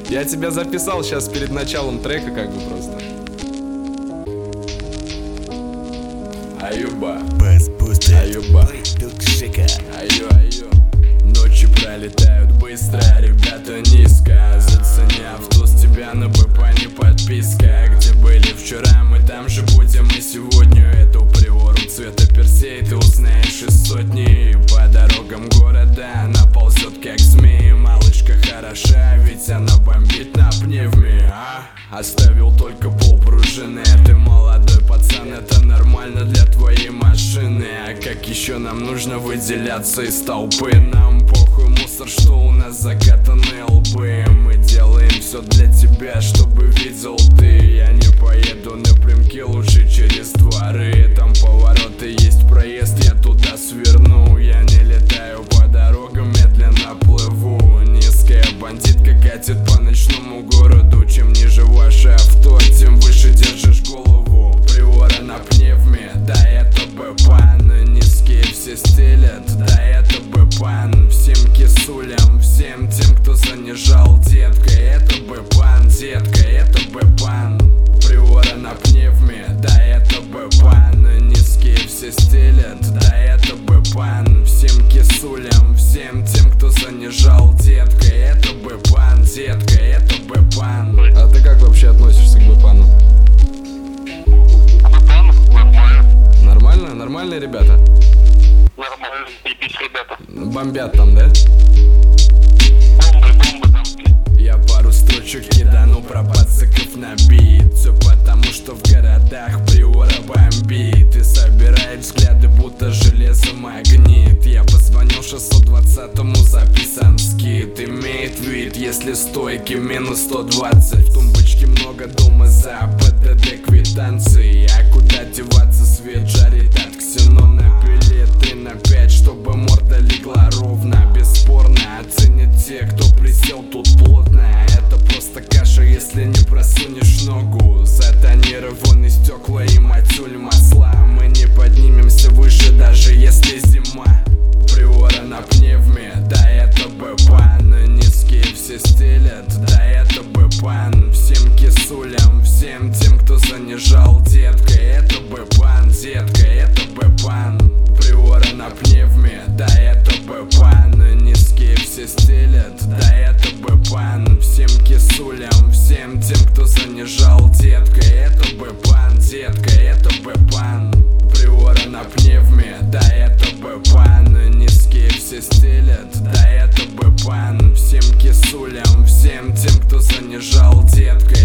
Я тебя записал сейчас перед началом трека, как бы просто. Аюба, аюба, аю. Ночи пролетают быстро, ребята низко. Заценяв туз тебя на БП не подписка. Где были вчера, мы там же будем и сегодня. Эту приору цвета персей ты узнаешь из сотни. По дорогам города она ползет как змея. Малышка хороша, ведь она бомбит на пневме. Оставил только полпружины. Ты молодой пацан, это нормально для твоей машины. А как еще нам нужно выделяться из толпы? Нам похуй мусор, что у нас закатанные лбы. Мы делаем все для тебя, чтобы видел ты. Я не поеду напрямки, лучше через дворы. Там повороты, есть проезд, я туда сверну. Я не летаю по дорогам, медленно плыву. Низкая бандитка катит по ночному городу. Чем ниже ваше авто, тем выше держишь голову. Приора на пневме, да это бэпан. Низкие все стелят, да это бэпан. Всем кисулям, всем тем, кто занижал, детка, это бэпан, детка, это бэпан. Приора на пневме, да это бэпан. Низкие все стелят, да это бэпан. Всем кисулям, всем тем, кто занижал, детка, это бэпан, детка, это бэпан. А ты как вообще относишься к бэпану? Бэпан? Нормально. Нормально? Нормальные ребята? Нормально, ебись, ребята. Бомбят там, да? Бомбы там. Я пару строчек кидану про пацаков на бит. Все потому, что в городах приора бомбит. И собирает взгляды, будто железо магнит. Я позвонил 620-му, записан скид. Имеет вид, если стойки минус 120. В тумбочке много дома за ПДД квитанции. А куда деваться, свет жарит от ксенона. Пили 3/5, чтобы морда легла ровно. Бесспорно оценят те, кто присел тут плотно. Это просто каша, если не просунешь ногу. Затонированные стекла и матюль масла. Мы не поднимемся выше, даже если зима. Приора на пневме, да это бэпан. Низкие все стелят, да это бэпан. Всем кисулям, всем тем, кто занижал, детка, это бэпан, детка, это бэпан. Приора на пневме, да это бэпан. Низкие все стелят, да это бэпан. Всем кисулям, всем тем, кто занижал, детка, это бэпан, детка, это бэпан. Приора на пневме, да это бэпан. Низкие все стелят, да это бэпан. Всем кисулям, всем тем, кто занижал, детка,